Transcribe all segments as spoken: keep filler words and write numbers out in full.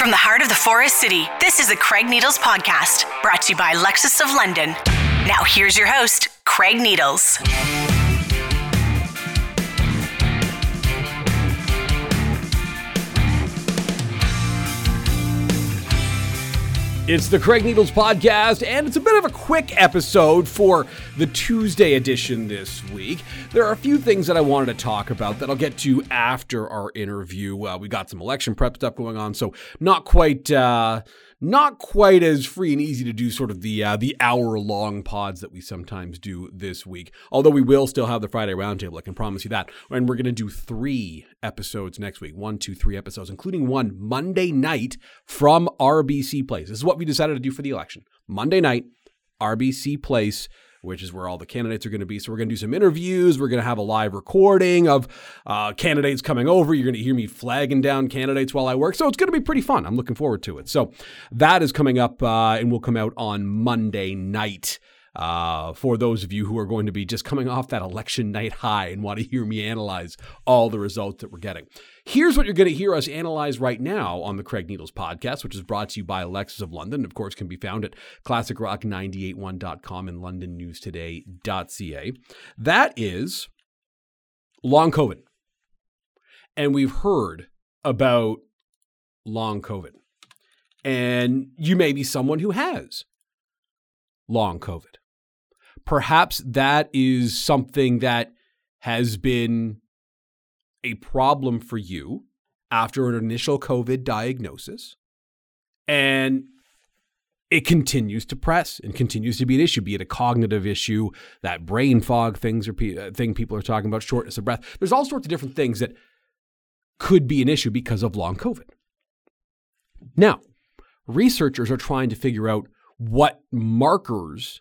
From the heart of the Forest City, this is the Craig Needles Podcast, brought to you by Lexus of London. Now here's your host, Craig Needles. It's the Craig Needles Podcast, and it's a bit of a quick episode for the Tuesday edition this week. There are a few things that I wanted to talk about that I'll get to after our interview. Uh, we got some election prep stuff going on, so not quite uh, not quite as free and easy to do sort of the uh, the hour-long pods that we sometimes do this week. Although we will still have the Friday Roundtable, I can promise you that. And we're going to do three episodes next week. One, two, three episodes, including one Monday night from R B C Place. This is what we decided to do for the election. Monday night, R B C Place, which is where all the candidates are going to be. So we're going to do some interviews. We're going to have a live recording of uh, candidates coming over. You're going to hear me flagging down candidates while I work. So it's going to be pretty fun. I'm looking forward to it. So that is coming up uh, and will come out on Monday night. Uh, for those of you who are going to be just coming off that election night high and want to hear me analyze all the results that we're getting. Here's what you're going to hear us analyze right now on the Craig Needles Podcast, which is brought to you by Lexus of London. Of course, can be found at classic rock nine eight one dot com and london news today dot c a. That is long COVID. And we've heard about long COVID. And you may be someone who has long COVID. Perhaps that is something that has been a problem for you after an initial COVID diagnosis, and it continues to press and continues to be an issue, be it a cognitive issue, that brain fog things or thing people are talking about, shortness of breath. There's all sorts of different things that could be an issue because of long COVID. Now, researchers are trying to figure out what markers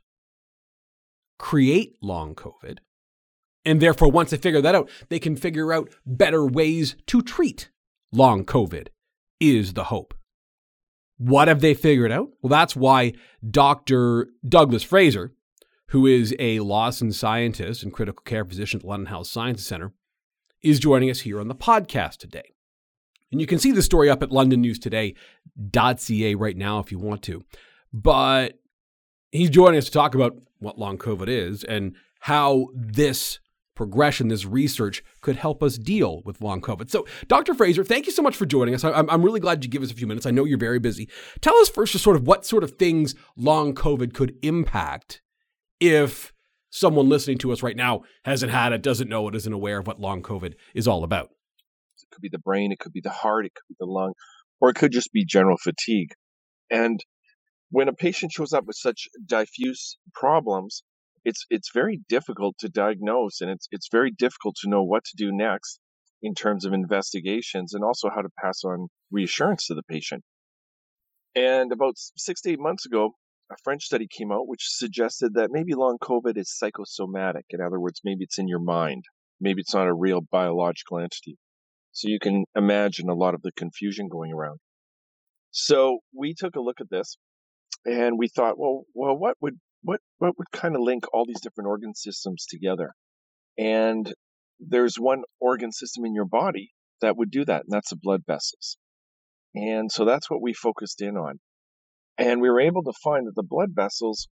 create long COVID. And therefore, once they figure that out, they can figure out better ways to treat long COVID is the hope. What have they figured out? Well, that's why Doctor Douglas Fraser, who is a Lawson scientist and critical care physician at the London Health Sciences Centre, is joining us here on the podcast today. And you can see the story up at london news today dot c a right now if you want to. But he's joining us to talk about what long COVID is and how this progression, this research could help us deal with long COVID. So, Doctor Fraser, thank you so much for joining us. I'm, I'm really glad you give us a few minutes. I know you're very busy. Tell us first just sort of what sort of things long COVID could impact if someone listening to us right now hasn't had it, doesn't know it, isn't aware of what long COVID is all about. It could be the brain, it could be the heart, it could be the lung, or it could just be general fatigue. And when a patient shows up with such diffuse problems, it's it's very difficult to diagnose, and it's it's very difficult to know what to do next in terms of investigations and also how to pass on reassurance to the patient. And about six to eight months ago, a French study came out which suggested that maybe long COVID is psychosomatic. In other words, maybe it's in your mind. Maybe it's not a real biological entity. So you can imagine a lot of the confusion going around. So we took a look at this. And we thought, well, well, what would what what would kind of link all these different organ systems together? And there's one organ system in your body that would do that, and that's the blood vessels. And so that's what we focused in on. And we were able to find that the blood vessels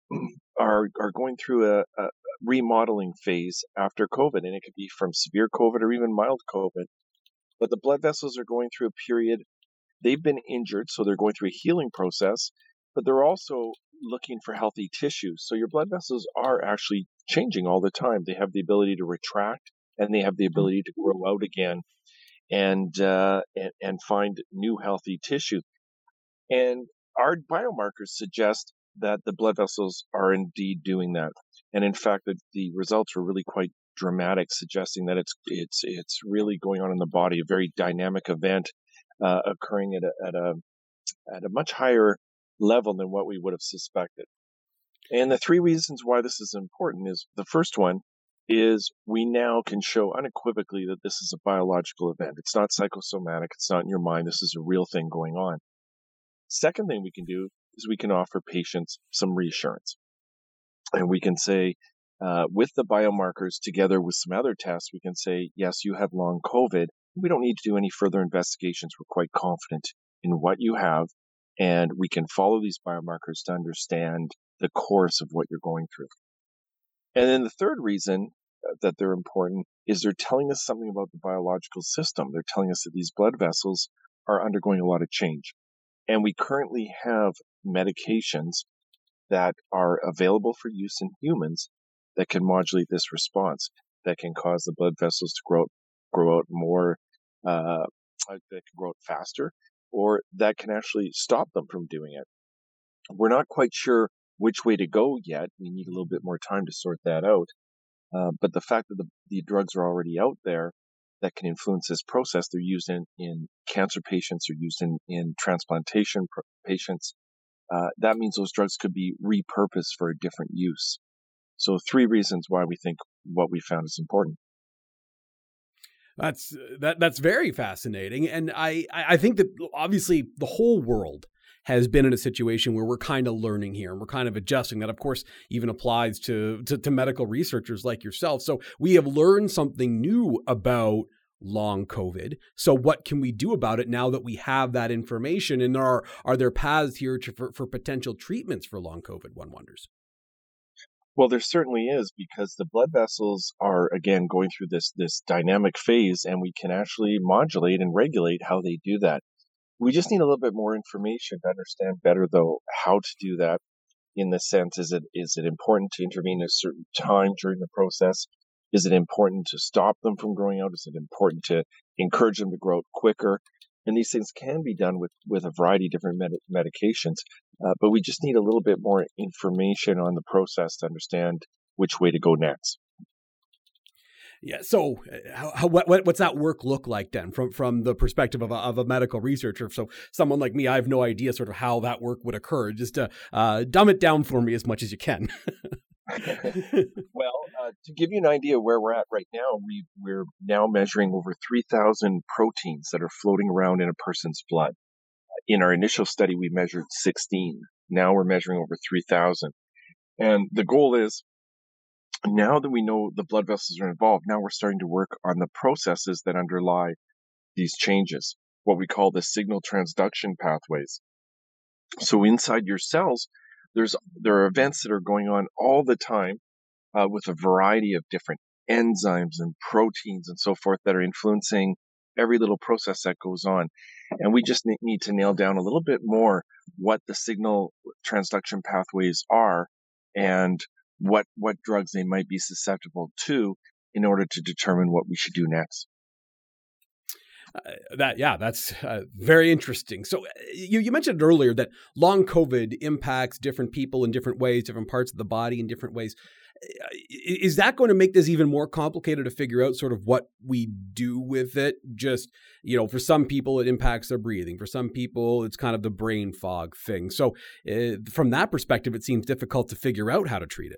are are going through a, a remodeling phase after COVID, and it could be from severe COVID or even mild COVID. But the blood vessels are going through a period. They've been injured, so they're going through a healing process. But they're also looking for healthy tissues. So your blood vessels are actually changing all the time. They have the ability to retract, and they have the ability to grow out again and uh, and, and find new healthy tissue. And our biomarkers suggest that the blood vessels are indeed doing that. And in fact, the, the results were really quite dramatic, suggesting that it's it's it's really going on in the body, a very dynamic event uh, occurring at a, at a at a much higher level than what we would have suspected. And the three reasons why this is important is the first one is we now can show unequivocally that this is a biological event. It's not psychosomatic. It's not in your mind. This is a real thing going on. Second thing we can do is we can offer patients some reassurance. And we can say, uh, with the biomarkers together with some other tests, we can say, yes, you have long COVID. We don't need to do any further investigations. We're quite confident in what you have, and we can follow these biomarkers to understand the course of what you're going through. And then the third reason that they're important is they're telling us something about the biological system. They're telling us that these blood vessels are undergoing a lot of change. And we currently have medications that are available for use in humans that can modulate this response, that can cause the blood vessels to grow, grow out more, uh, that can grow out faster, or that can actually stop them from doing it. We're not quite sure which way to go yet. We need a little bit more time to sort that out. Uh, but the fact that the, the drugs are already out there that can influence this process, they're used in, in cancer patients, they're used in, in transplantation pr- patients. Uh, that means those drugs could be repurposed for a different use. So three reasons why we think what we found is important. That's that. That's very fascinating, and I I think that obviously the whole world has been in a situation where we're kind of learning here and we're kind of adjusting. That, of course, even applies to, to, to medical researchers like yourself. So we have learned something new about long COVID. So what can we do about it now that we have that information? And are, are there paths here to, for, for potential treatments for long COVID, one wonders? Well, there certainly is, because the blood vessels are, again, going through this, this dynamic phase, and we can actually modulate and regulate how they do that. We just need a little bit more information to understand better, though, how to do that. In the sense, is it is it important to intervene at a certain time during the process? Is it important to stop them from growing out? Is it important to encourage them to grow out quicker? And these things can be done with, with a variety of different med- medications, uh, but we just need a little bit more information on the process to understand which way to go next. Yeah. So, how, how, what what's that work look like then, from from the perspective of a, of a medical researcher? So, someone like me, I have no idea sort of how that work would occur. Just to uh, dumb it down for me as much as you can. Well, uh, to give you an idea where we're at right now, we we're now measuring over three thousand proteins that are floating around in a person's blood. In our initial study, we measured sixteen. Now we're measuring over three thousand, and the goal is, now that we know the blood vessels are involved, now we're starting to work on the processes that underlie these changes, what we call the signal transduction pathways. So inside your cells, there's there are events that are going on all the time uh, with a variety of different enzymes and proteins and so forth that are influencing every little process that goes on. And we just need to nail down a little bit more what the signal transduction pathways are and what what drugs they might be susceptible to in order to determine what we should do next. Uh, that yeah, that's uh, very interesting. So uh, you you mentioned earlier that long COVID impacts different people in different ways, different parts of the body in different ways. Is that going to make this even more complicated to figure out sort of what we do with it? Just, you know, for some people, it impacts their breathing. For some people, it's kind of the brain fog thing. So uh, from that perspective, it seems difficult to figure out how to treat it.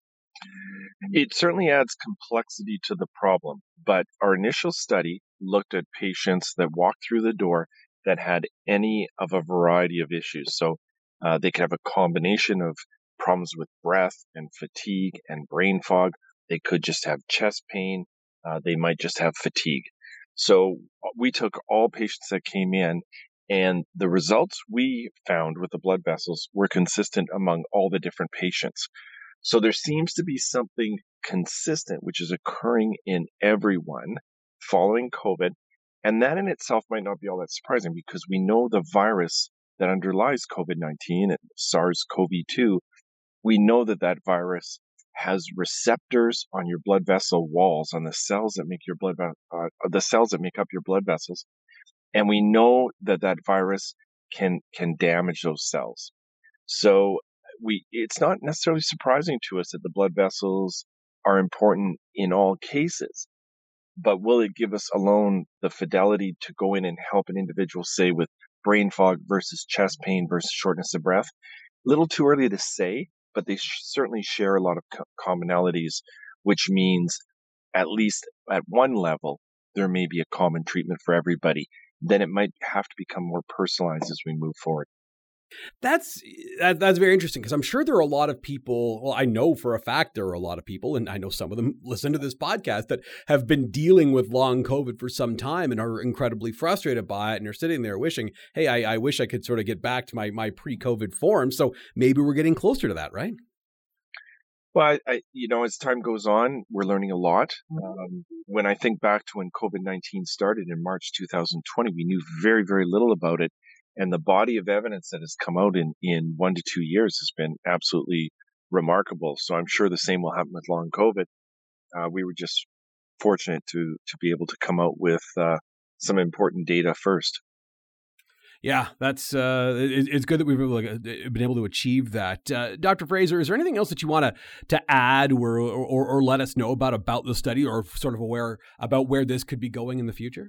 It certainly adds complexity to the problem, but our initial study looked at patients that walked through the door that had any of a variety of issues. So uh, they could have a combination of problems with breath and fatigue and brain fog. They could just have chest pain. Uh, they might just have fatigue. So we took all patients that came in, and the results we found with the blood vessels were consistent among all the different patients. So there seems to be something consistent, which is occurring in everyone following COVID. And that in itself might not be all that surprising, because we know the virus that underlies COVID nineteen and SARS-C o V two, we know that that virus has receptors on your blood vessel walls, on the cells that make your blood, uh, the cells that make up your blood vessels. And we know that that virus can, can damage those cells. So we, it's not necessarily surprising to us that the blood vessels are important in all cases, but will it give us alone the fidelity to go in and help an individual, say, with brain fog versus chest pain versus shortness of breath? A little too early to say, but they sh- certainly share a lot of co- commonalities, which means at least at one level, there may be a common treatment for everybody. Then it might have to become more personalized as we move forward. That's that, that's very interesting because I'm sure there are a lot of people, well, I know for a fact there are a lot of people, and I know some of them listen to this podcast that have been dealing with long COVID for some time and are incredibly frustrated by it and are sitting there wishing, hey, I, I wish I could sort of get back to my, my pre-COVID form. So maybe we're getting closer to that, right? Well, I, I, you know, as time goes on, we're learning a lot. Um, when I think back to when COVID nineteen started in March two thousand twenty, we knew very, very little about it. And the body of evidence that has come out in, in one to two years has been absolutely remarkable. So I'm sure the same will happen with long COVID. Uh, we were just fortunate to to be able to come out with uh, some important data first. Yeah, that's uh, it, it's good that we've been able to achieve that. Uh, Doctor Fraser, is there anything else that you want to to add or, or or let us know about about the study, or sort of aware about where this could be going in the future?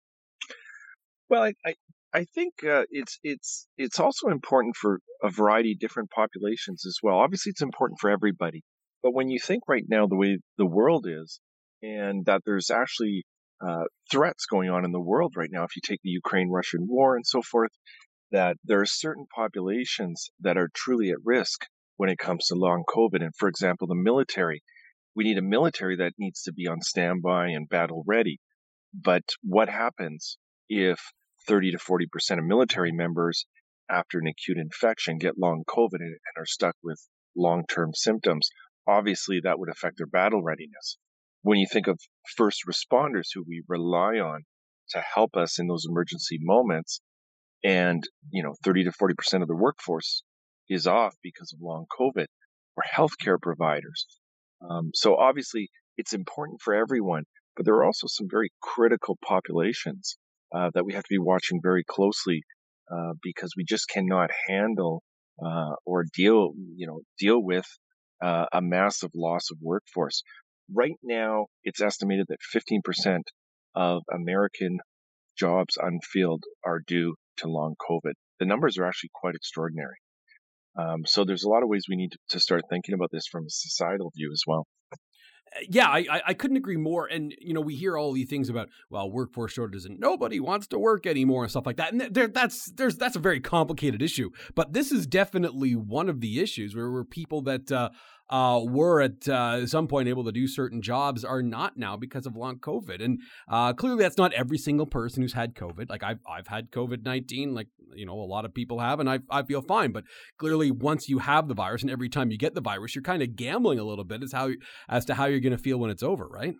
Well, I I, I think uh, it's it's it's also important for a variety of different populations as well. Obviously, it's important for everybody, but when you think right now the way the world is, and that there's actually Uh, threats going on in the world right now, if you take the Ukraine-Russian war and so forth, that there are certain populations that are truly at risk when it comes to long COVID. And for example, the military, we need a military that needs to be on standby and battle ready. But what happens if thirty to forty percent of military members after an acute infection get long COVID and, and are stuck with long-term symptoms? Obviously, that would affect their battle readiness. When you think of first responders who we rely on to help us in those emergency moments, and, you know, thirty to forty percent of the workforce is off because of long COVID, or healthcare providers. Um, so obviously it's important for everyone, but there are also some very critical populations uh, that we have to be watching very closely uh, because we just cannot handle uh, or deal, you know, deal with uh, a massive loss of workforce. Right now, it's estimated that fifteen percent of American jobs unfilled are due to long COVID. The numbers are actually quite extraordinary. Um, so there's a lot of ways we need to, to start thinking about this from a societal view as well. Yeah, I, I couldn't agree more. And, you know, we hear all these things about, well, workforce shortages and nobody wants to work anymore and stuff like that. And there, that's there's that's a very complicated issue. But this is definitely one of the issues where, where people that uh, uh, were at uh, some point able to do certain jobs are not now because of long COVID. And uh, clearly that's not every single person who's had COVID. Like I've, I've had COVID nineteen, like, you know, a lot of people have, and I, I feel fine. But clearly once you have the virus and every time you get the virus, you're kind of gambling a little bit as how as to how you're going to feel when it's over, right?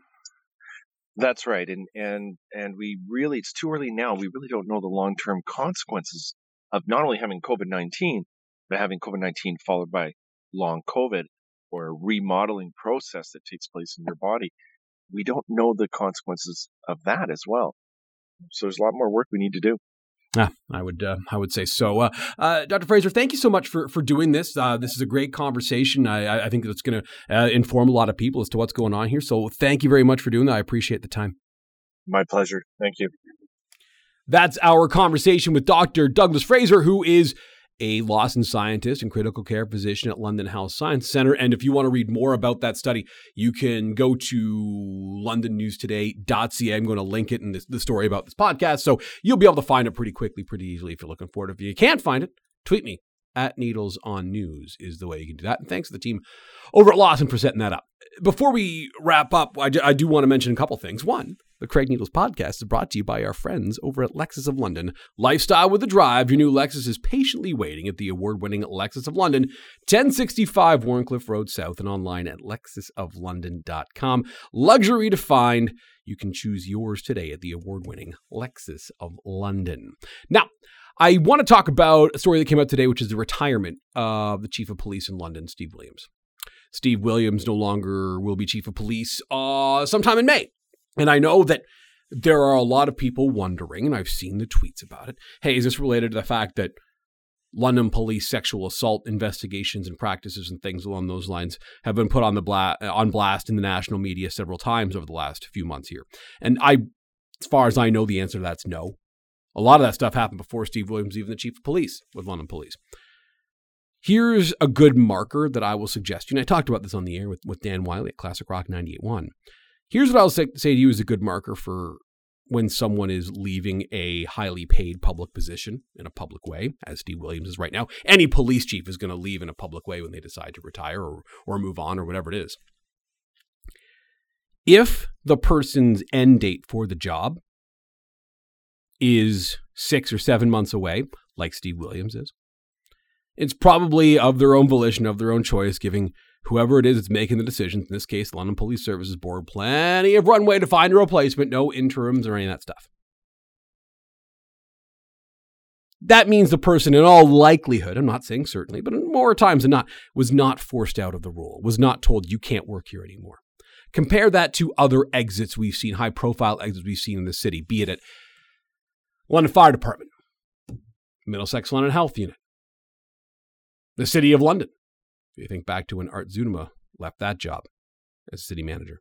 That's right. And, and, and we really, it's too early now. We really don't know the long-term consequences of not only having COVID nineteen, but having COVID nineteen followed by long COVID, or a remodeling process that takes place in your body. We don't know the consequences of that as well. So there's a lot more work we need to do. Yeah, I would uh, I would say so. Uh, uh, Doctor Fraser, thank you so much for, for doing this. Uh, this is a great conversation. I, I think it's going to uh, inform a lot of people as to what's going on here. So thank you very much for doing that. I appreciate the time. My pleasure. Thank you. That's our conversation with Doctor Douglas Fraser, who is a Lawson scientist and critical care physician at London Health Science Centre. And if you want to read more about that study, you can go to london news today dot c a. I'm going to link it in this, the story about this podcast. So you'll be able to find it pretty quickly, pretty easily if you're looking for it. If you can't find it, tweet me. At Needles on News is the way you can do that. And thanks to the team over at Lawson for setting that up. Before we wrap up, I do, I do want to mention a couple things. One, the Craig Needles podcast is brought to you by our friends over at Lexus of London. Lifestyle with a drive. Your new Lexus is patiently waiting at the award-winning Lexus of London, ten sixty-five Warncliffe Road South, and online at lexus of london dot com. Luxury defined. You can choose yours today at the award-winning Lexus of London. Now, I want to talk about a story that came out today, which is the retirement of the chief of police in London, Steve Williams. Steve Williams no longer will be chief of police uh, sometime in May. And I know that there are a lot of people wondering, and I've seen the tweets about it, hey, is this related to the fact that London police sexual assault investigations and practices and things along those lines have been put on the bla- on blast in the national media several times over the last few months here? And I, as far as I know, the answer to that's no. A lot of that stuff happened before Steve Williams, even the chief of police with London Police. Here's a good marker that I will suggest you. And I talked about this on the air with, with Dan Wiley at Classic Rock ninety-eight point one. Here's what I'll say, say to you is a good marker for when someone is leaving a highly paid public position in a public way, as Steve Williams is right now. Any police chief is going to leave in a public way when they decide to retire or, or move on or whatever it is. If the person's end date for the job is six or seven months away, like Steve Williams is, it's probably of their own volition, of their own choice, giving whoever it is that's making the decisions, in this case, the London Police Services Board, plenty of runway to find a replacement, no interims or any of that stuff. That means the person, in all likelihood, I'm not saying certainly, but more times than not, was not forced out of the role, was not told you can't work here anymore. Compare that to other exits we've seen, high-profile exits we've seen in the city, be it at London Fire Department, Middlesex London Health Unit, the City of London. If you think back to when Art Zunema left that job as city manager.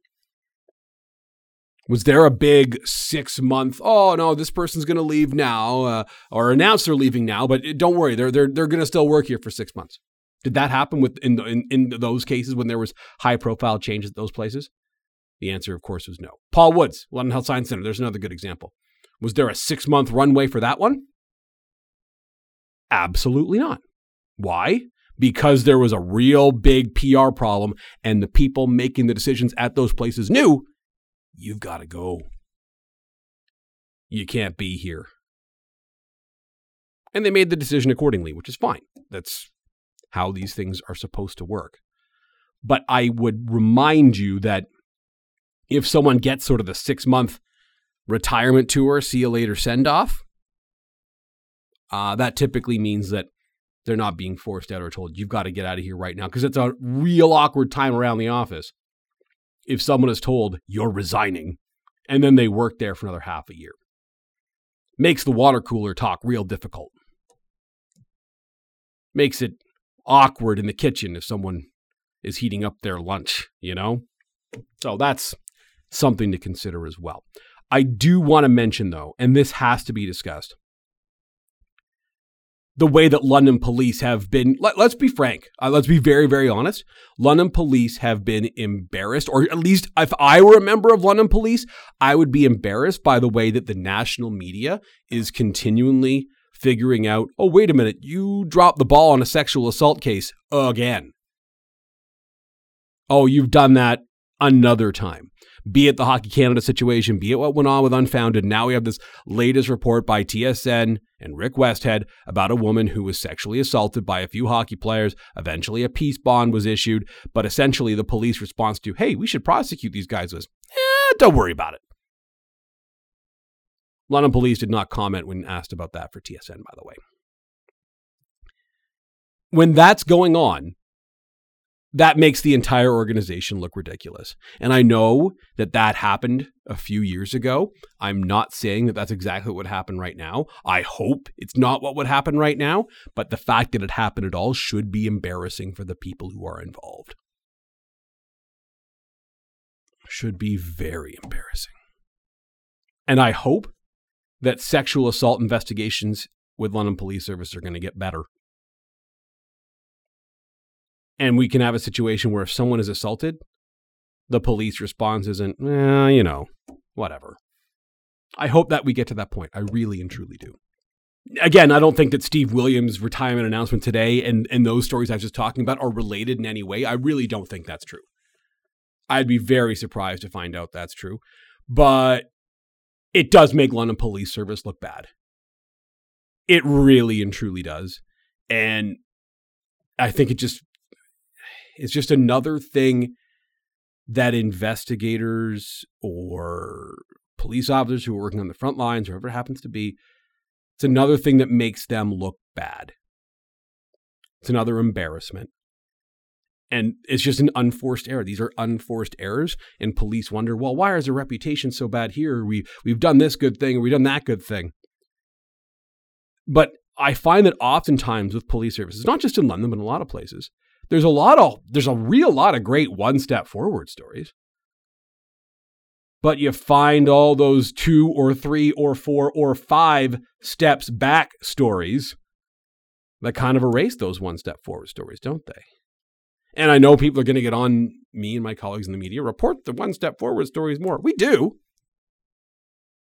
Was there a big six-month, oh, no, this person's going to leave now, uh, or announce they're leaving now, but don't worry, they're they're they're going to still work here for six months? Did that happen with in, in in those cases when there was high-profile changes at those places? The answer, of course, was no. Paul Woods, London Health Science Center, there's another good example. Was there a six-month runway for that one? Absolutely not. Why? Because there was a real big P R problem and the people making the decisions at those places knew, you've got to go. You can't be here. And they made the decision accordingly, which is fine. That's how these things are supposed to work. But I would remind you that if someone gets sort of the six-month retirement tour, see you later send-off, uh, that typically means that they're not being forced out or told, you've got to get out of here right now, because it's a real awkward time around the office if someone is told, you're resigning, and then they work there for another half a year. Makes the water cooler talk real difficult. Makes it awkward in the kitchen if someone is heating up their lunch, you know? So that's something to consider as well. I do want to mention, though, and this has to be discussed, the way that London police have been, let, let's be frank, uh, let's be very, very honest. London police have been embarrassed, or at least if I were a member of London police, I would be embarrassed by the way that the national media is continually figuring out, oh, wait a minute, you dropped the ball on a sexual assault case again. Oh, you've done that another time. Be it the Hockey Canada situation, be it what went on with Unfounded. Now we have this latest report by T S N and Rick Westhead about a woman who was sexually assaulted by a few hockey players. Eventually a peace bond was issued, but essentially the police response to, hey, we should prosecute these guys was, eh, don't worry about it. London police did not comment when asked about that for T S N, by the way. When that's going on, that makes the entire organization look ridiculous. And I know that that happened a few years ago. I'm not saying that that's exactly what would happen right now. I hope it's not what would happen right now. But the fact that it happened at all should be embarrassing for the people who are involved. Should be very embarrassing. And I hope that sexual assault investigations with London Police Service are going to get better. And we can have a situation where if someone is assaulted, the police response isn't, eh, you know, whatever. I hope that we get to that point. I really and truly do. Again, I don't think that Steve Williams' retirement announcement today and, and those stories I was just talking about are related in any way. I really don't think that's true. I'd be very surprised to find out that's true. But it does make London Police Service look bad. It really and truly does. And I think it just... It's just another thing that investigators or police officers who are working on the front lines, or whoever it happens to be, it's another thing that makes them look bad. It's another embarrassment. And it's just an unforced error. These are unforced errors, and police wonder, well, why is their reputation so bad here? We, we've done this good thing, or we've done that good thing. But I find that oftentimes with police services, not just in London, but in a lot of places, There's a lot of, there's a real lot of great one step forward stories. But you find all those two or three or four or five steps back stories that kind of erase those one step forward stories, don't they? And I know people are going to get on me and my colleagues in the media, report the one step forward stories more. We do.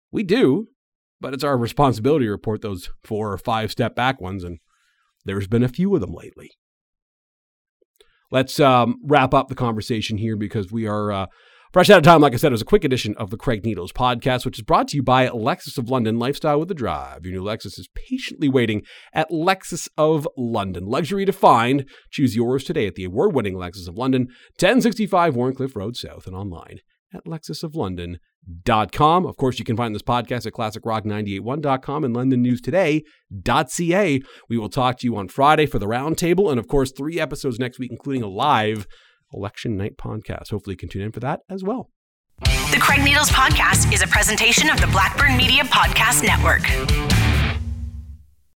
We do, but it's our responsibility to report those four or five step back ones, and there's been a few of them lately. Let's um, wrap up the conversation here because we are uh, fresh out of time. Like I said, it was a quick edition of the Craig Needles podcast, which is brought to you by Lexus of London, Lifestyle with a Drive. Your new Lexus is patiently waiting at Lexus of London. Luxury to find. Choose yours today at the award-winning Lexus of London, ten sixty-five Warncliffe Road South, and online at lexus of london dot com. Of course, you can find this podcast at classic rock nine eight one dot com and london news today dot c a. We will talk to you on Friday for the roundtable, and of course, three episodes next week, including a live election night podcast. Hopefully you can tune in for that as well. The Craig Needles Podcast is a presentation of the Blackburn Media Podcast Network.